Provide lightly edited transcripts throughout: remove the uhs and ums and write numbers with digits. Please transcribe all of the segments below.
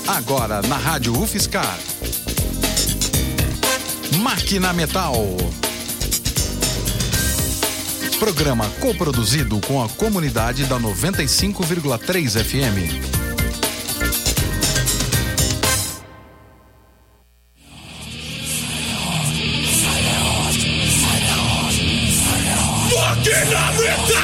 Agora na Rádio UFSCar. Máquina Metal. Programa coproduzido com a comunidade da 95,3 FM. Máquina Metal!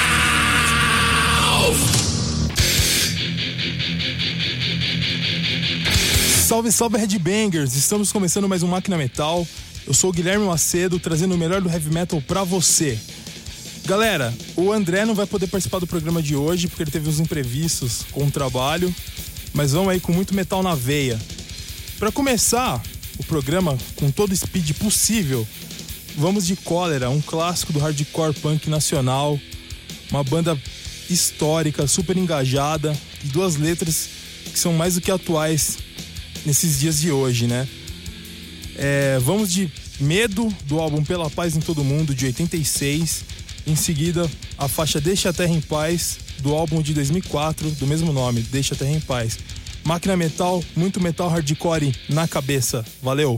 Salve, salve, Headbangers! Estamos começando mais um Máquina Metal. Eu sou o Guilherme Macedo, trazendo o melhor do heavy metal pra você. Galera, o André não vai poder participar do programa de hoje porque ele teve uns imprevistos com o trabalho, mas vamos aí com muito metal na veia. Pra começar o programa com todo o speed possível, vamos de Cólera, um clássico do hardcore punk nacional, uma banda histórica, super engajada, e duas letras que são mais do que atuais nesses dias de hoje, né? Vamos de Medo, do álbum Pela Paz em Todo Mundo, de 86. Em seguida, a faixa Deixa a Terra em Paz, do álbum de 2004, do mesmo nome, Deixa a Terra em Paz. Máquina Metal, muito metal hardcore na cabeça. Valeu!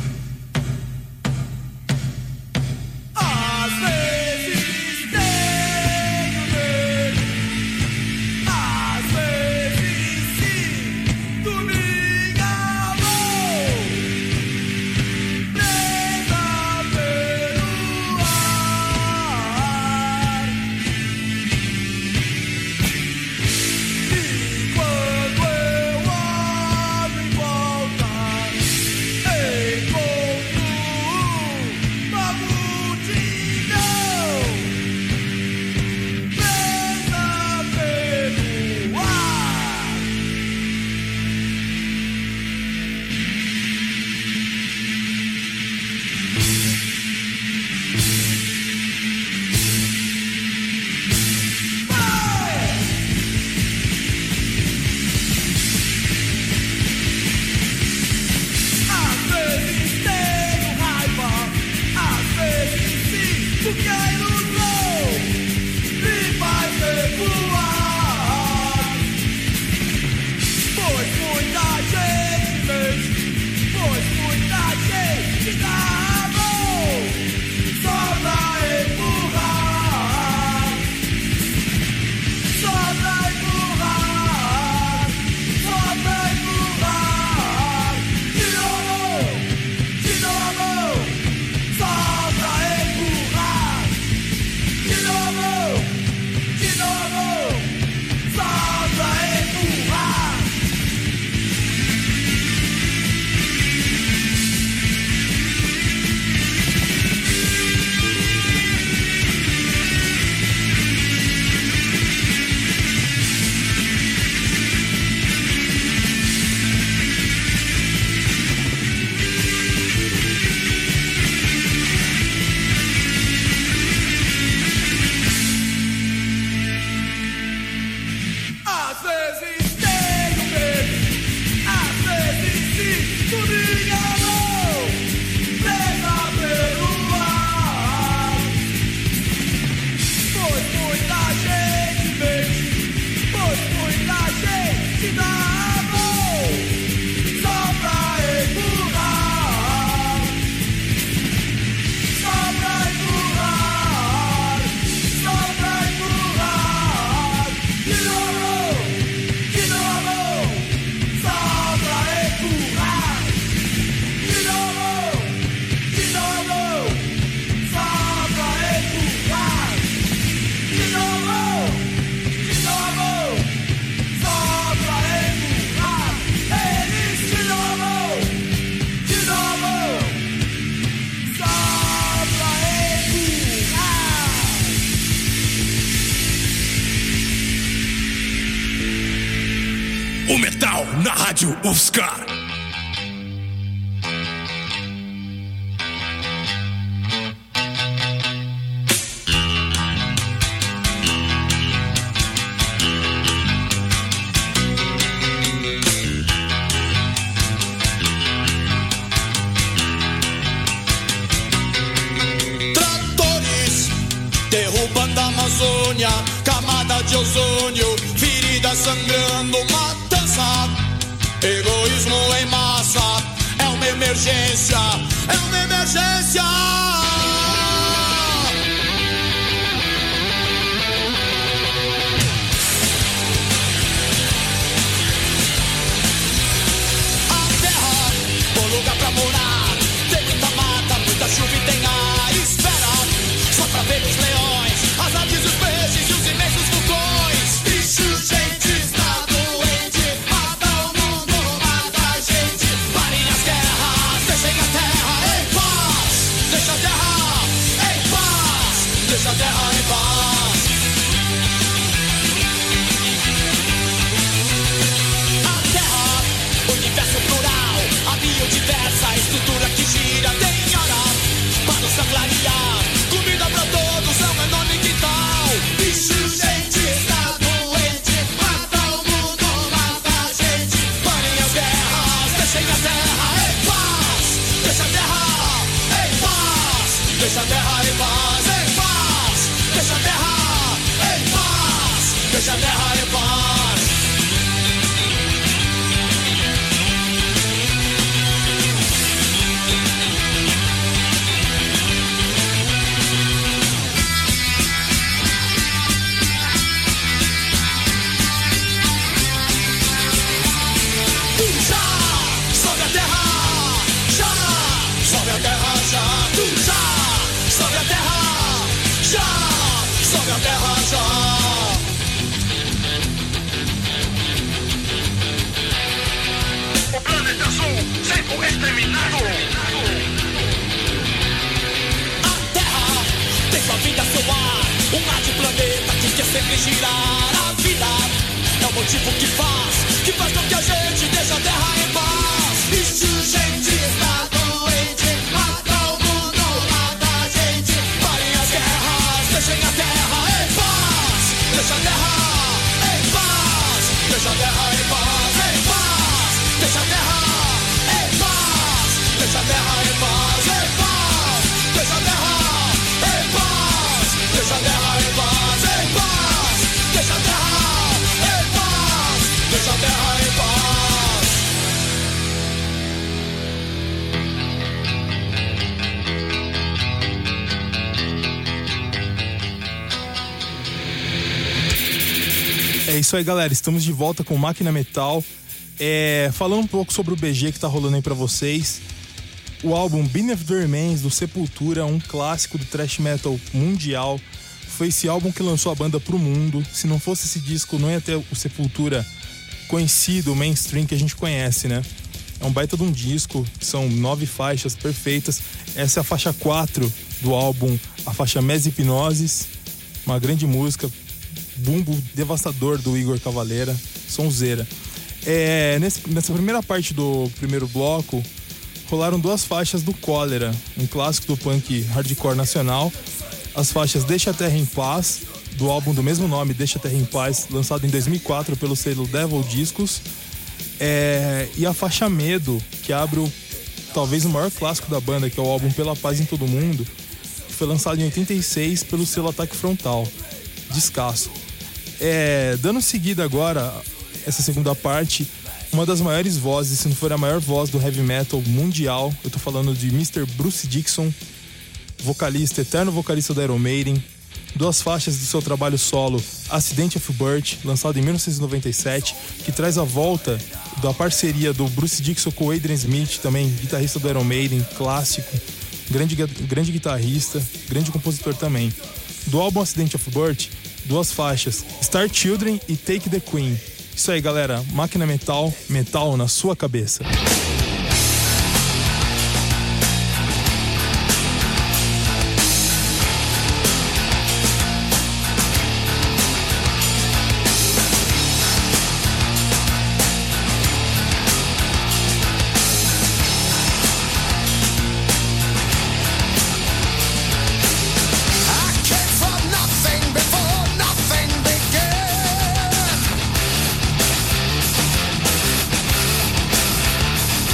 O metal na Rádio UFSCar. Tratores derrubando a Amazônia, camada de ozônio, ferida sangrando, matança e emergência, é uma emergência. A terra, bom lugar pra morar. Tem muita mata, muita chuva e tem a espera. Só pra ver os leões, as aves, os peixes e os imensos vulcões. Bicho, gente, está doente. Mata o mundo, mata a gente. Parem as guerras, deixem a terra em paz. Deixa a terra em paz. Deixa a terra em paz. A terra, universo plural. A biodiversa estrutura que gira. Tem hora para nos clarear. Comida pra todos, é um enorme quintal. Bicho, gente, está doente. Mata o mundo, mata a gente. Parem as guerras, deixem a terra em paz. Deixa a terra em paz. Deixa a terra em paz, em paz. Deixa a terra em paz. Deixa a terra em paz. Sobe a terra, já! Sobe a terra, já! Sobe a terra, já! Sobe a terra, já! O planeta azul sendo exterminado. A terra tem sua vida, seu ar. Um ar de planeta que quer sempre girar. A vida é o motivo que faz com que a gente deixe a terra em paz. Bicho, gente, está doente. Mata o mundo, mata a gente. Parem as guerras, deixem a terra em paz. Deixa a terra em paz. Deixa a terra em paz, em paz. Deixa a terra em paz. Deixa a terra em paz, em paz. Deixa a terra em paz. Deixa a terra em paz, em paz. Deixa a terra em paz. Deixa a terra em paz. É isso aí, galera. Estamos de volta com Máquina Metal. Falando um pouco sobre o BG que tá rolando aí pra vocês. O álbum Beneath the Remains, do Sepultura, um clássico do thrash metal mundial. Foi esse álbum que lançou a banda pro mundo. Se não fosse esse disco, não ia ter o Sepultura conhecido, o mainstream que a gente conhece, né? É um baita de um disco, são 9 faixas perfeitas. Essa é a faixa 4 do álbum, a faixa Mes Hipnosis, uma grande música, bumbo devastador do Igor Cavaleira, sonzeira. Nessa primeira parte do primeiro bloco, rolaram 2 faixas do Cólera, um clássico do punk hardcore nacional. As faixas Deixa a Terra em Paz, do álbum do mesmo nome, Deixa a Terra em Paz, lançado em 2004 pelo selo Devil Discos. E a faixa Medo, que abre talvez o maior clássico da banda, que é o álbum Pela Paz em Todo Mundo, que foi lançado em 86 pelo selo Ataque Frontal. Descasso. Dando seguida agora, essa segunda parte, uma das maiores vozes, se não for a maior voz do heavy metal mundial, eu tô falando de Mr. Bruce Dickinson, eterno vocalista do Iron Maiden. 2 faixas do seu trabalho solo, Accident of Birth, lançado em 1997, que traz a volta da parceria do Bruce Dickinson com o Adrian Smith, também guitarrista do Iron Maiden, clássico, grande guitarrista, grande compositor também. Do álbum Accident of Birth, 2 faixas, Star Children e Take the Queen. Isso aí, galera, Máquina Metal, metal na sua cabeça. Before nothing began.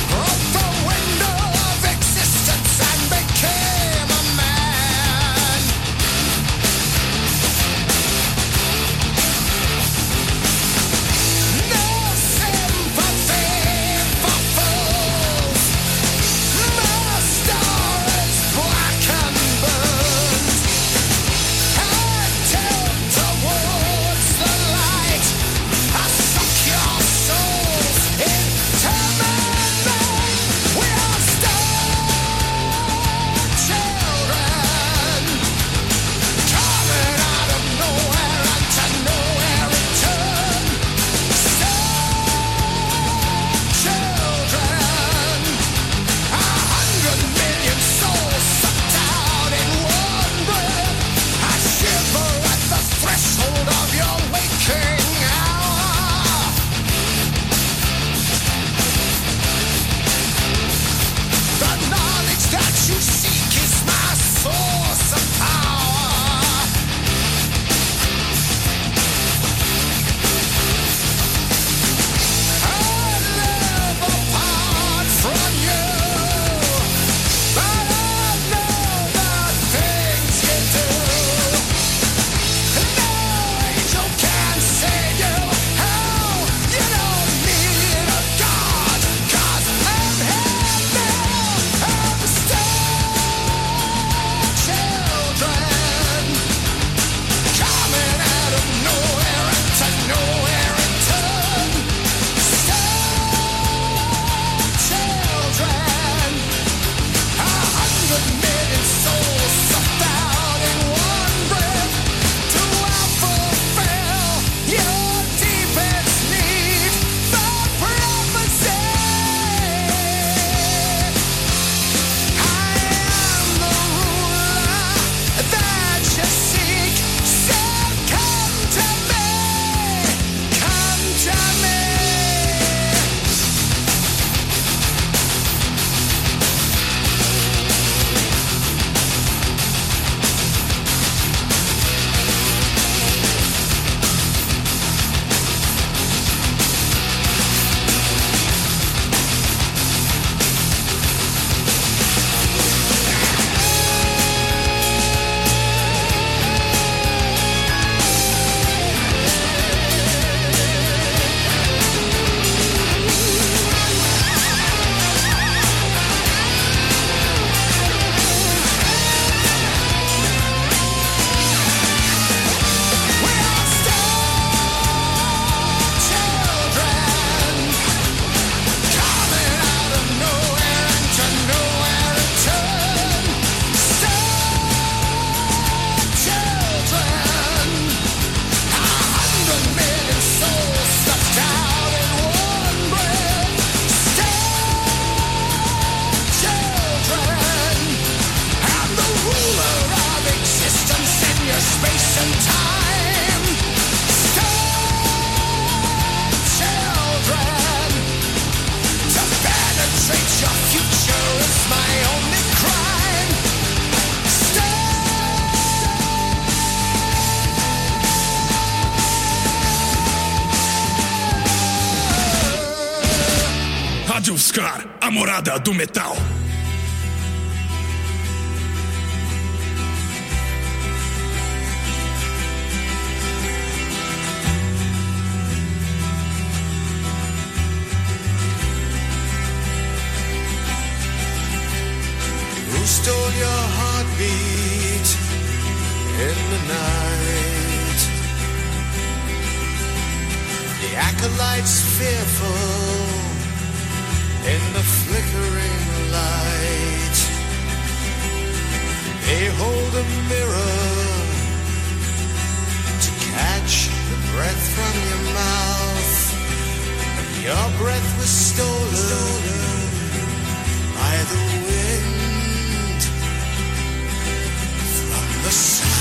Rádio UFSCar, a morada do metal. Who stole your heartbeat in the night? The acolytes fearful in the flickering light. They hold a mirror to catch the breath from your mouth. And your breath was stolen by the wind from the south.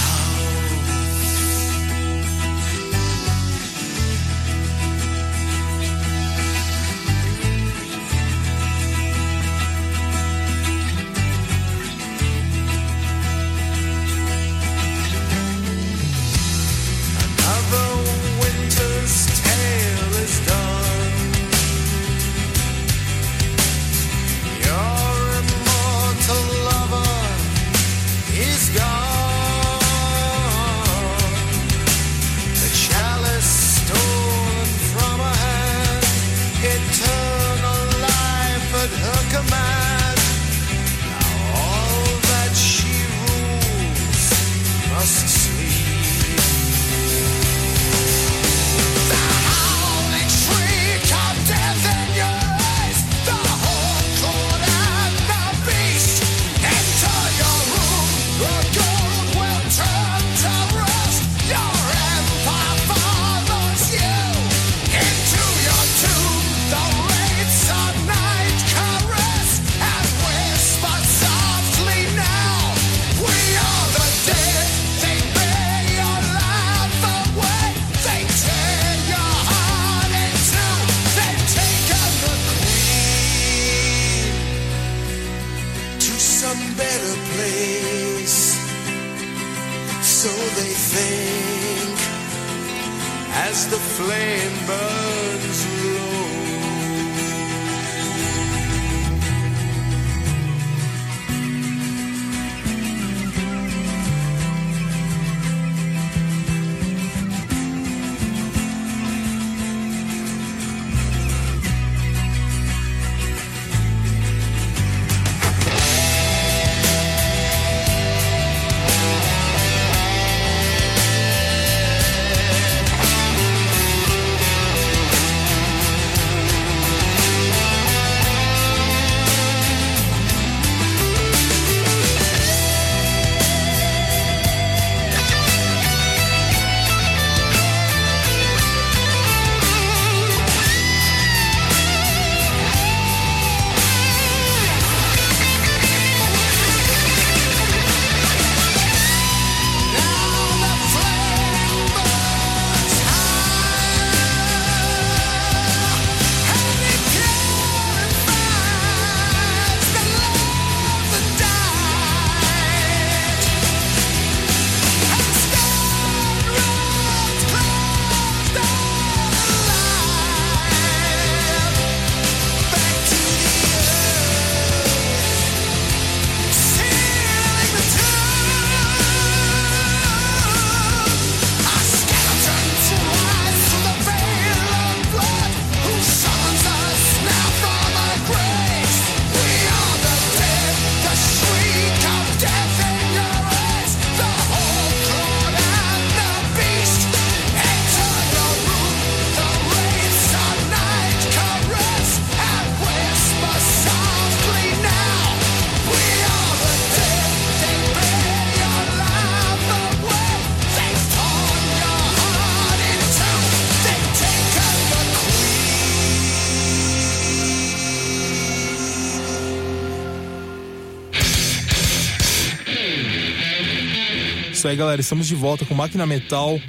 Isso aí, galera, estamos de volta com Máquina Metal,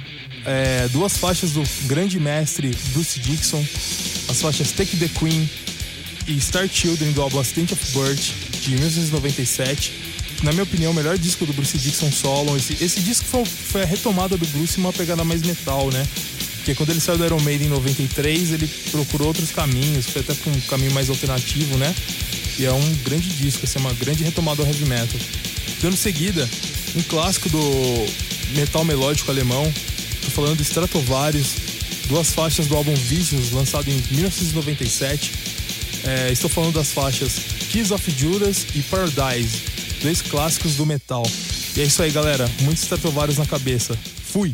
duas faixas do grande mestre Bruce Dickinson, as faixas Take the Queen e Star Children do álbum Accident of Birth de 1997. Na minha opinião, o melhor disco do Bruce Dickinson solo. Esse disco foi a retomada do Bruce em uma pegada mais metal, né? Porque quando ele saiu do Iron Maiden em 93, ele procurou outros caminhos, foi até pra um caminho mais alternativo, né? E é um grande disco, assim, uma grande retomada ao heavy metal. Dando seguida, um clássico do metal melódico alemão. Tô falando de Stratovarius, 2 faixas do álbum Visions, lançado em 1997. Estou falando das faixas Kiss of Judas e Paradise, 2 clássicos do metal. E é isso aí, galera. Muitos Stratovarius na cabeça. Fui!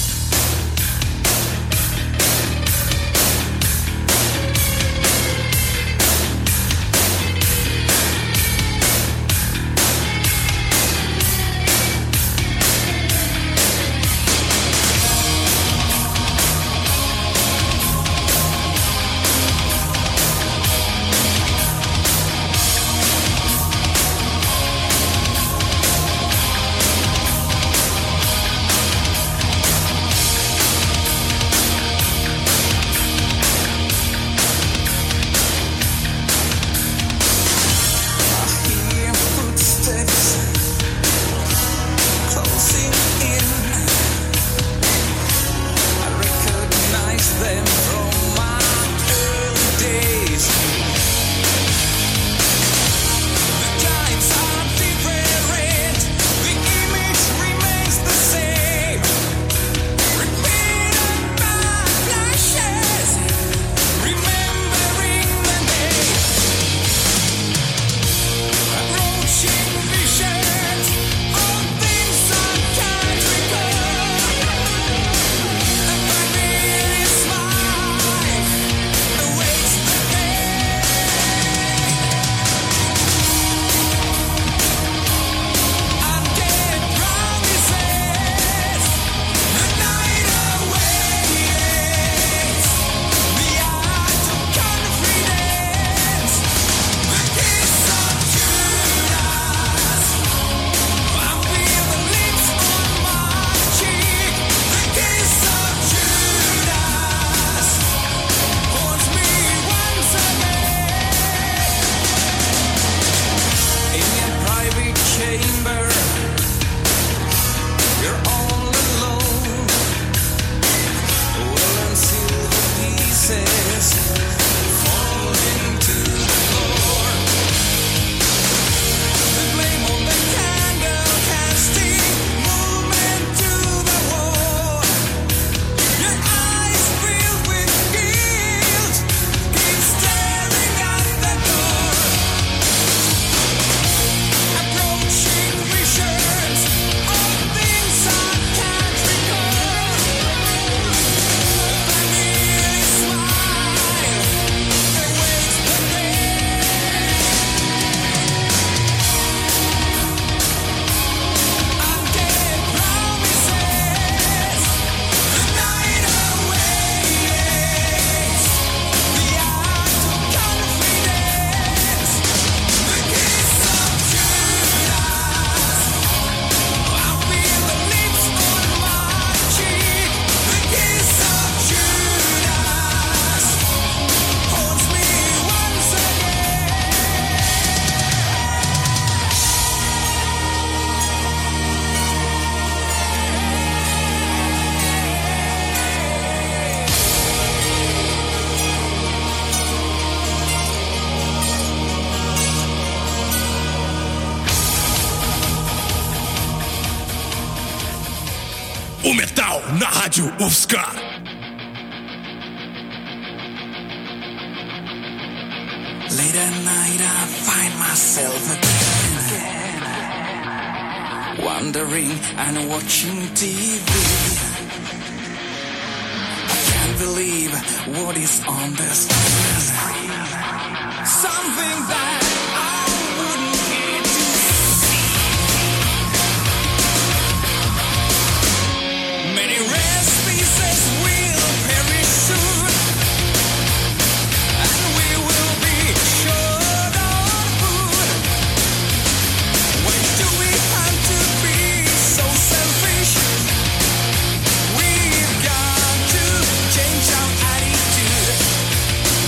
O metal na Rádio UFSCar. Late at night I find myself again wandering and watching TV. I can't believe what is on the screen. Something that I wouldn't care to see. Many rare species will perish soon, and we will be short on food. When do we have to be so selfish? We've got to change our attitude.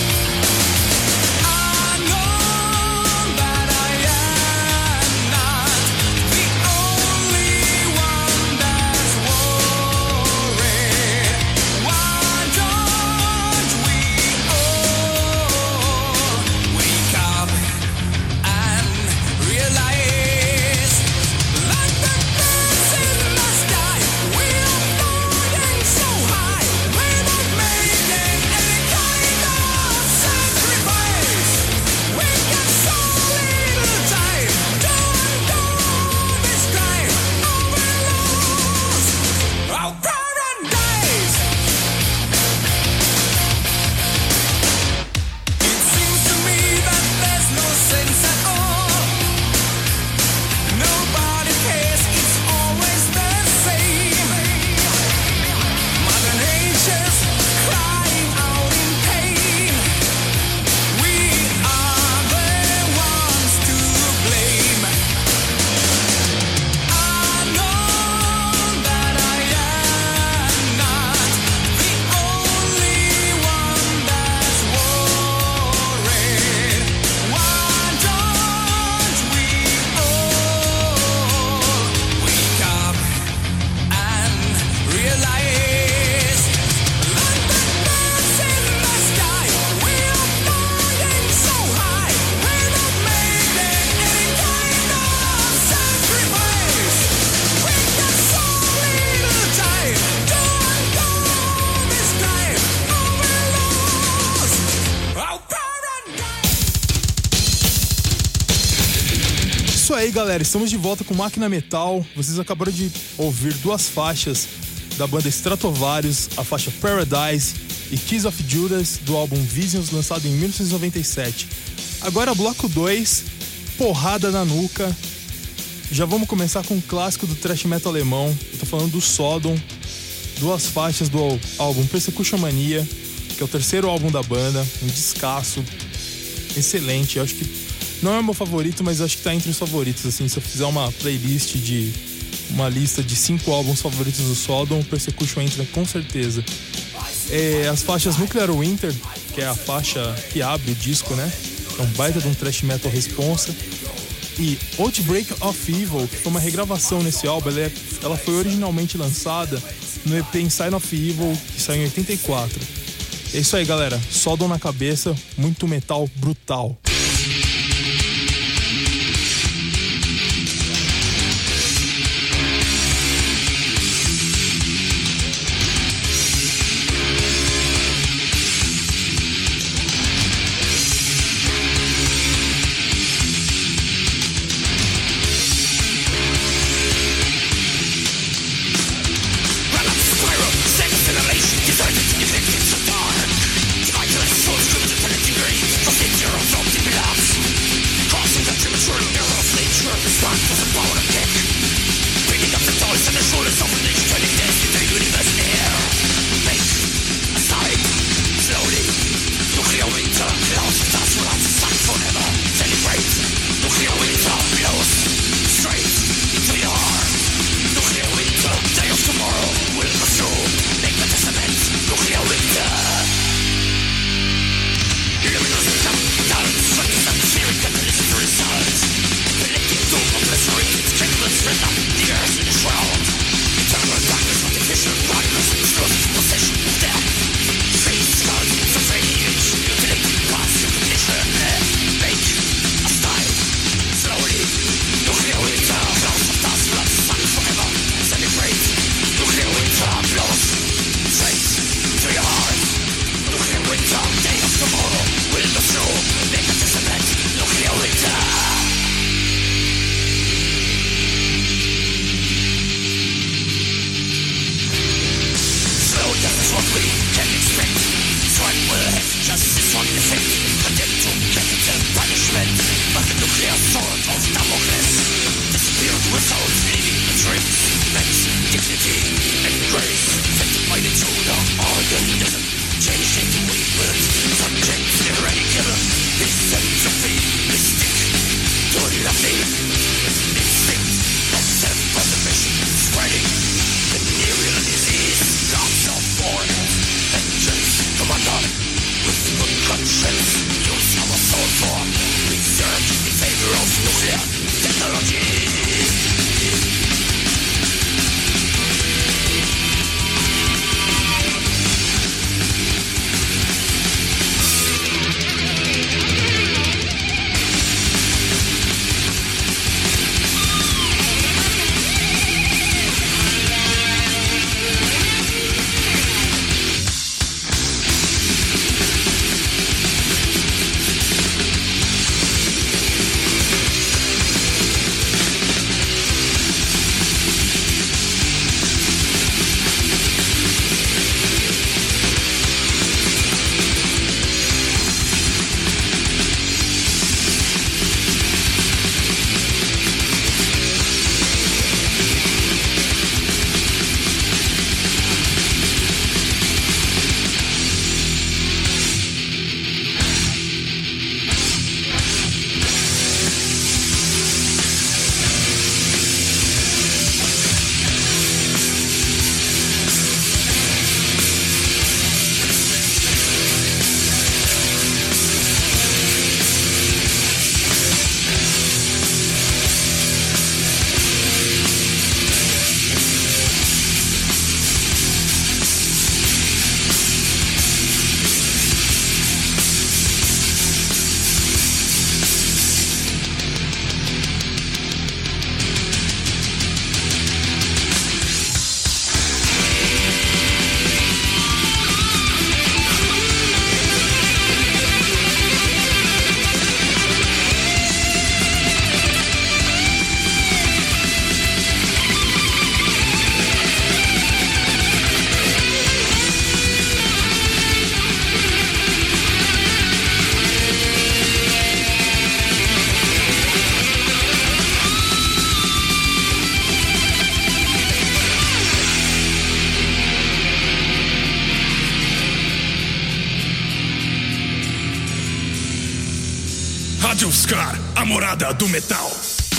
isso aí, galera. Estamos de volta com Máquina Metal. Vocês acabaram de ouvir duas faixas da banda Stratovarius, a faixa Paradise e Kiss of Judas, do álbum Visions, lançado em 1997. Agora, bloco 2, porrada na nuca. Já vamos começar com um clássico do thrash metal alemão. Eu tô falando do Sodom. Duas faixas do álbum Persecution Mania, que é o terceiro álbum da banda. Um descasso excelente. Eu acho que não é o meu favorito, mas acho que tá entre os favoritos, assim. Se eu fizer uma playlist uma lista de 5 álbuns favoritos do Sodom, o Persecution entra com certeza. As faixas Nuclear Winter, que é a faixa que abre o disco, né? É um baita de um thrash metal responsa. E Outbreak of Evil, que foi uma regravação nesse álbum. Ela foi originalmente lançada no EP Inside of Evil, que saiu em 84. É isso aí, galera. Sodom na cabeça, muito metal brutal. Deserted, evicted, so dark. Divide to the soul's driven to 30 degrees. So sit your own Rádio UFSCar, a morada do metal.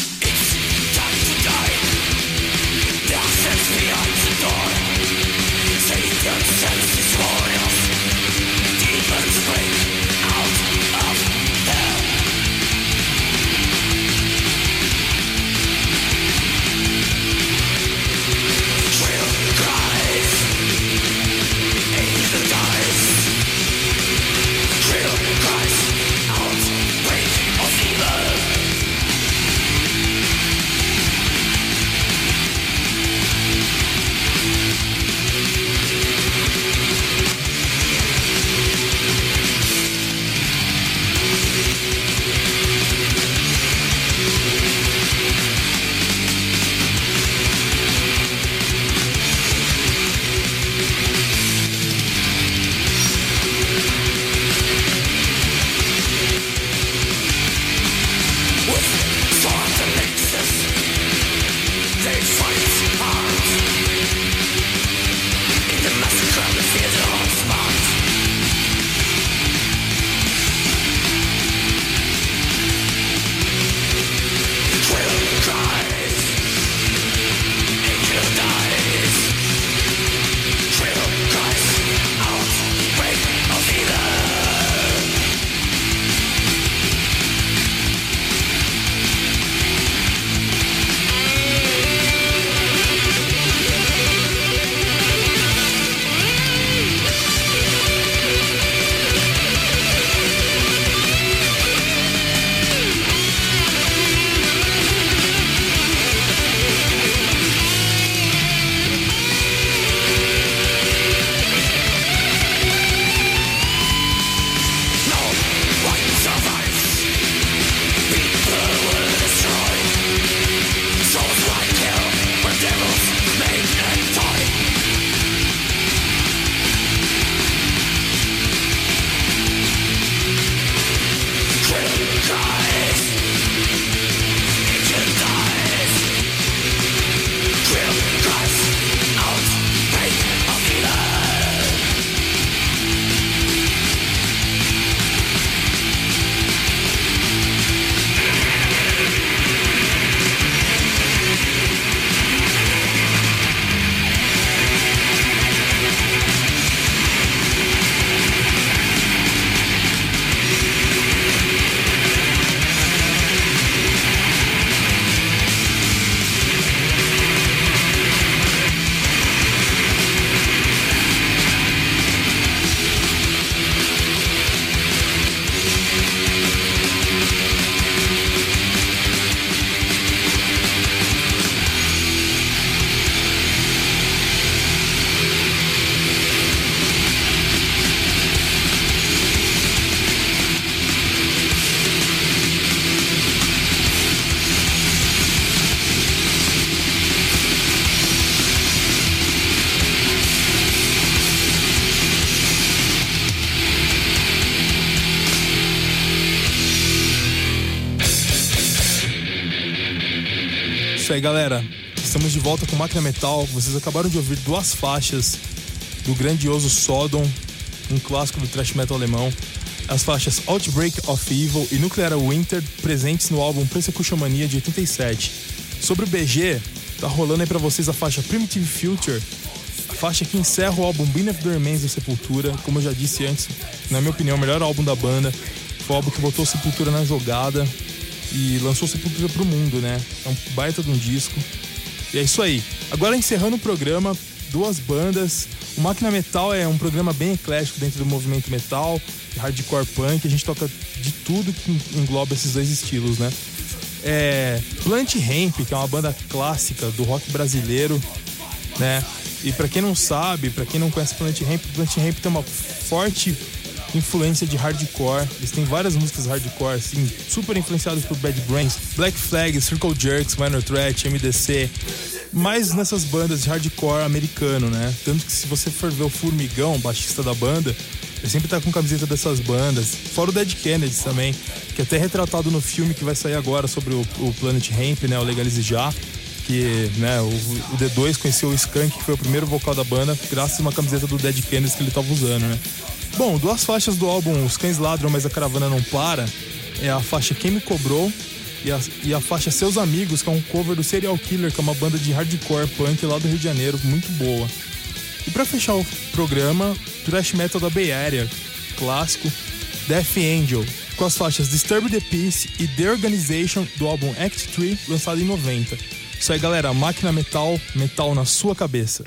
Isso aí, galera. Estamos de volta com Máquina Metal. Vocês acabaram de ouvir duas faixas do grandioso Sodom, um clássico do thrash metal alemão. As faixas Outbreak of Evil e Nuclear Winter, presentes no álbum Persecution Mania de 87. Sobre o BG, tá rolando aí pra vocês a faixa Primitive Future, a faixa que encerra o álbum Beneath the Remains da Sepultura. Como eu já disse antes, na minha opinião, o melhor álbum da banda. Foi o álbum que botou Sepultura na jogada e lançou Sepultura pro mundo, né? É um baita de um disco. E é isso aí. Agora, encerrando o programa, duas bandas. O Máquina Metal é um programa bem eclético dentro do movimento metal, hardcore punk. A gente toca de tudo que engloba esses dois estilos, né? Plant Hemp, que é uma banda clássica do rock brasileiro, né? E pra quem não sabe, pra quem não conhece Plant Hemp tem uma forte influência de hardcore. Eles têm várias músicas hardcore, assim, super influenciadas por Bad Brains, Black Flag, Circle Jerks, Minor Threat, MDC, mais nessas bandas de hardcore americano, né? Tanto que se você for ver o Formigão, o baixista da banda, ele sempre tá com camiseta dessas bandas. Fora o Dead Kennedys também, que é até retratado no filme que vai sair agora sobre o Planet Hemp, né? O Legalize Já. Que, né, o D2 conheceu o Skunk, que foi o primeiro vocal da banda, graças a uma camiseta do Dead Kennedys que ele tava usando, né? Bom, duas faixas do álbum Os Cães Ladram, Mas a Caravana Não Para, é a faixa Quem Me Cobrou e a faixa Seus Amigos, que é um cover do Serial Killer, que é uma banda de hardcore punk lá do Rio de Janeiro, muito boa. E pra fechar o programa, thrash metal da Bay Area, clássico, Death Angel, com as faixas Disturb the Peace e The Organization do álbum Act 3, lançado em 90. Isso aí, galera, Máquina Metal, metal na sua cabeça.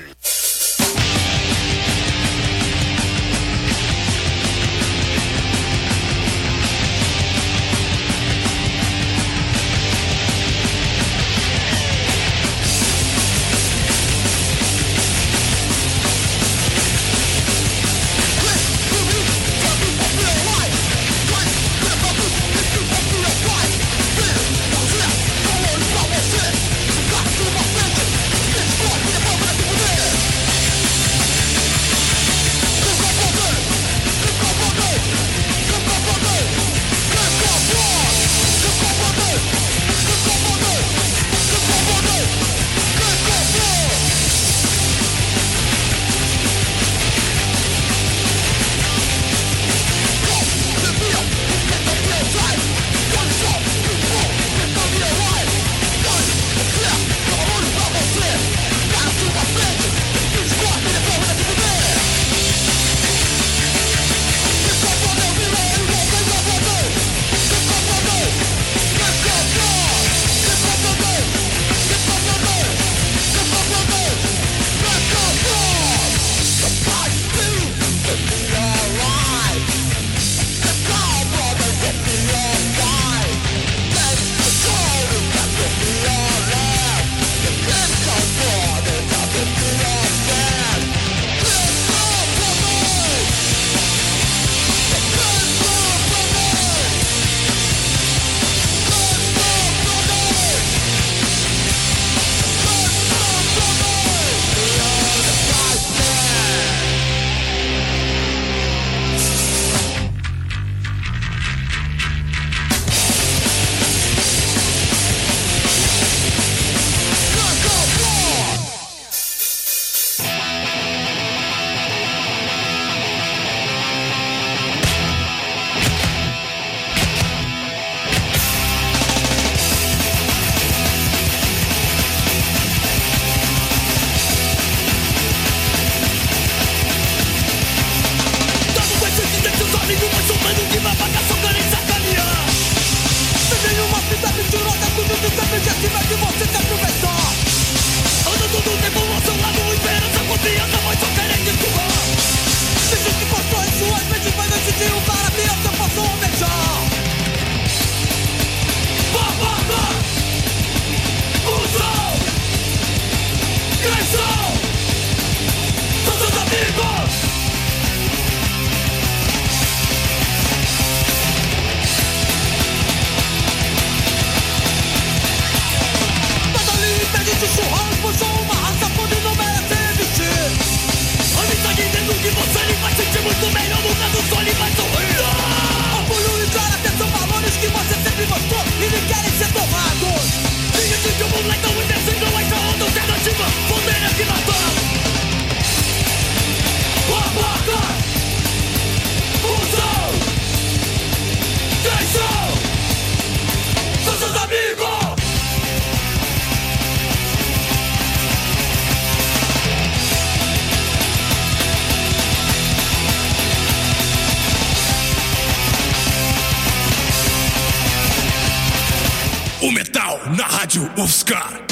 O metal na Rádio UFSCar.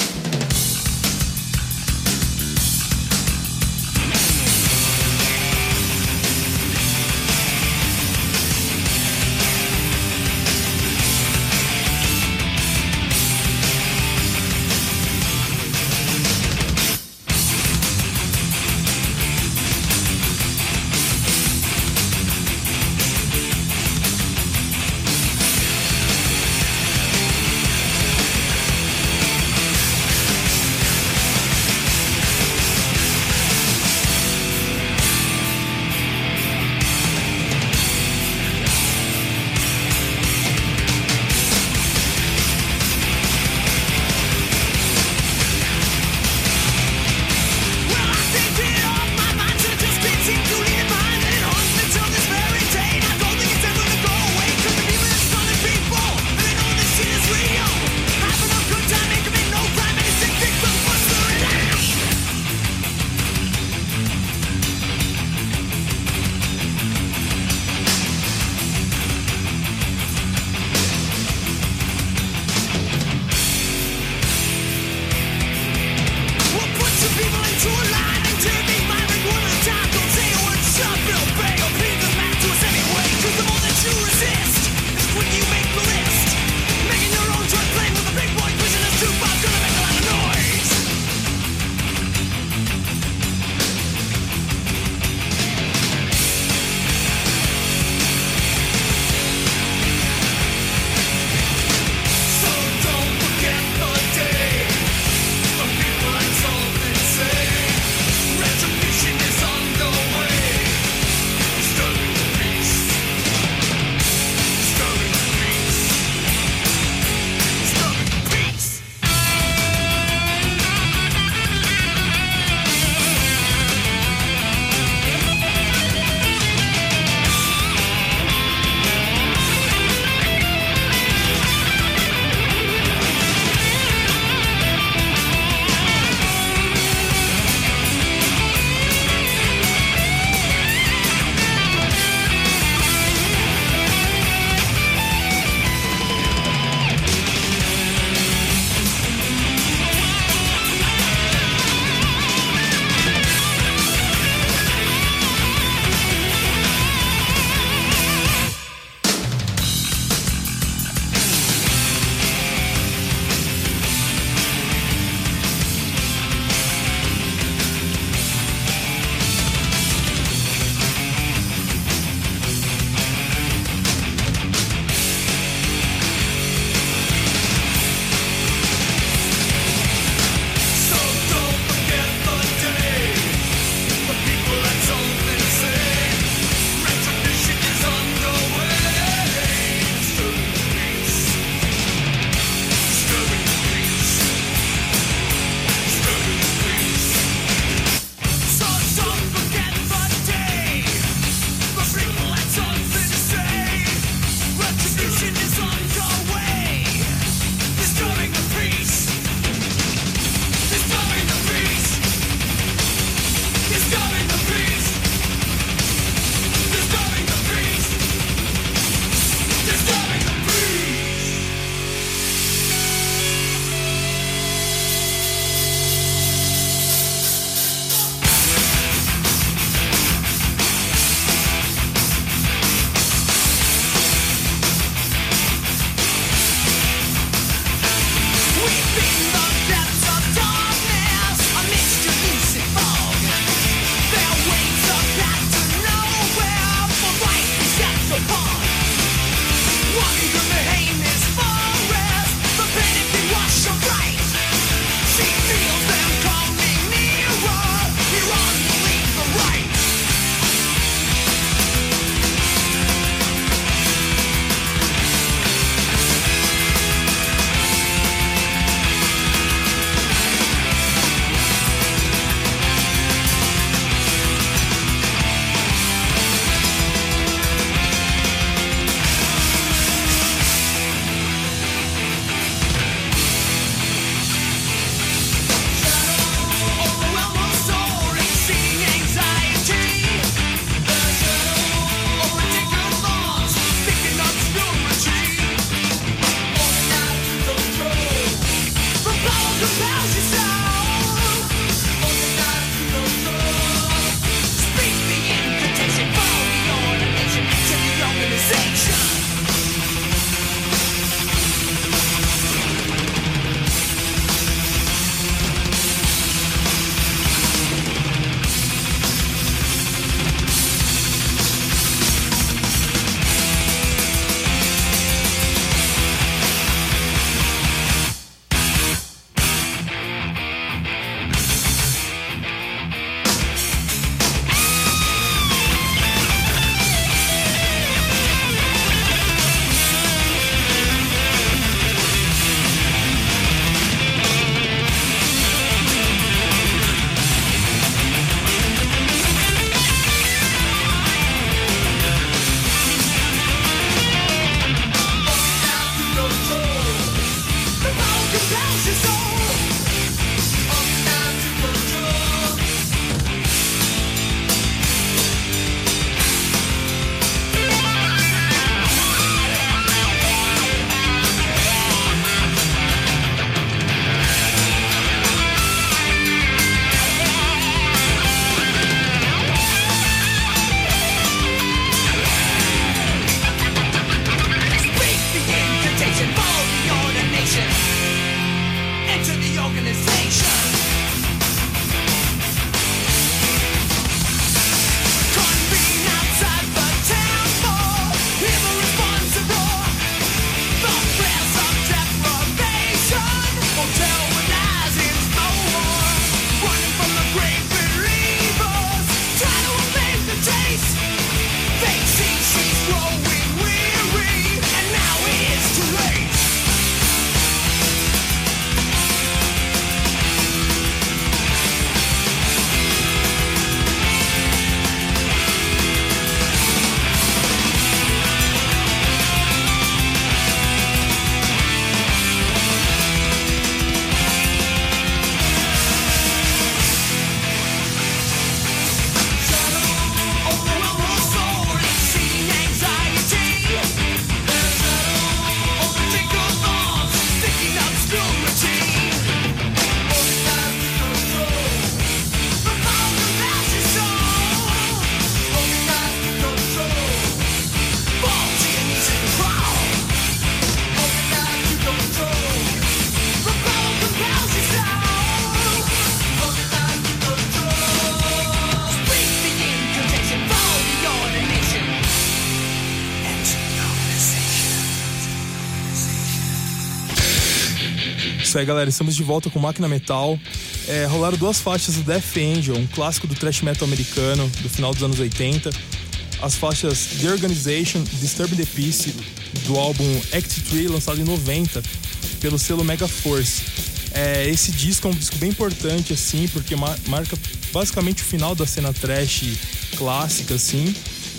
Isso aí, galera, estamos de volta com Máquina Metal. Rolaram duas faixas do Death Angel, um clássico do thrash metal americano do final dos anos 80. As faixas The Organization, Disturbing the Peace, do álbum Act 3, lançado em 90 pelo selo Mega Force. Esse disco é um disco bem importante, assim, porque marca basicamente o final da cena thrash clássica, assim,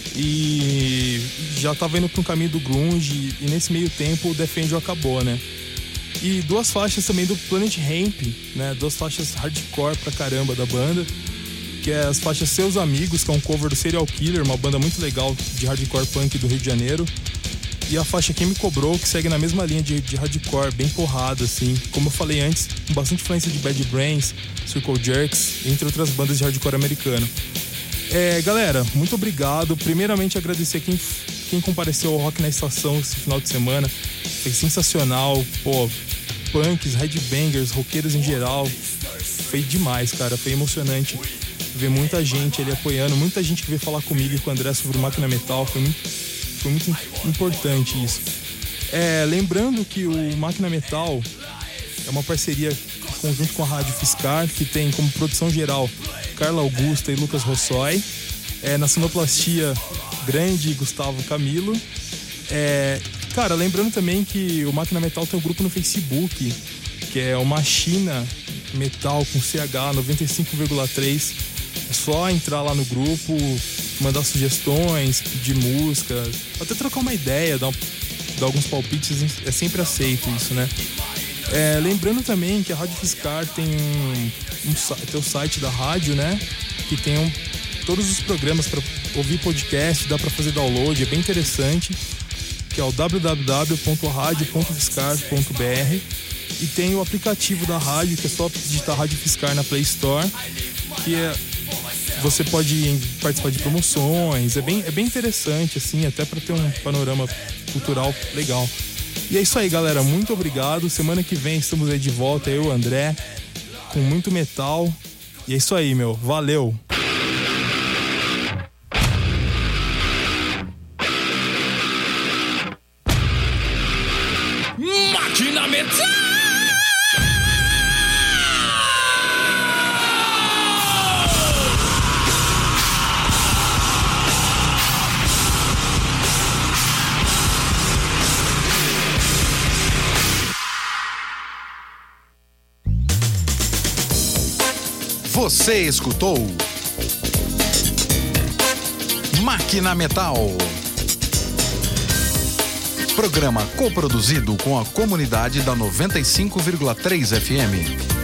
e já tava indo para um caminho do grunge, e nesse meio tempo o Death Angel acabou, né? E duas faixas também do Planet Hemp, né? Duas faixas hardcore pra caramba da banda, que é as faixas Seus Amigos, que é um cover do Serial Killer, uma banda muito legal de hardcore punk do Rio de Janeiro. E a faixa Quem Me Cobrou, que segue na mesma linha de hardcore, bem porrada, assim. Como eu falei antes, com bastante influência de Bad Brains, Circle Jerks, entre outras bandas de hardcore americano. Galera, muito obrigado. Primeiramente, agradecer quem compareceu ao Rock na Estação esse final de semana. Foi sensacional. Pô, punks, headbangers, roqueiros em geral. Foi demais, cara. Foi emocionante ver muita gente ali apoiando, muita gente que veio falar comigo e com o André sobre o Máquina Metal. Foi muito importante isso. Lembrando que o Máquina Metal é uma parceria conjunto com a Rádio Fiscar, que tem como produção geral Carla Augusta e Lucas Rossoi. Na sonoplastia, grande Gustavo Camilo. Cara, lembrando também que o Máquina Metal tem um grupo no Facebook, que é o Machina Metal com CH 95,3. É só entrar lá no grupo, mandar sugestões, pedir músicas, até trocar uma ideia, dar alguns palpites, é sempre aceito isso, né? Lembrando também que a Rádio Fiscar tem o site da rádio, né? Que tem todos os programas para ouvir podcast, dá para fazer download, é bem interessante, que é o www.radio.fiscar.br. E tem o aplicativo da rádio, que é só digitar Rádio Fiscar na Play Store, que você pode participar de promoções, é bem interessante, assim, até para ter um panorama cultural legal. E é isso aí, galera, muito obrigado. Semana que vem estamos aí de volta, eu e o André, com muito metal. E é isso aí, meu, valeu! Máquina Metal! Você escutou Máquina Metal. Programa coproduzido com a comunidade da 95,3 FM.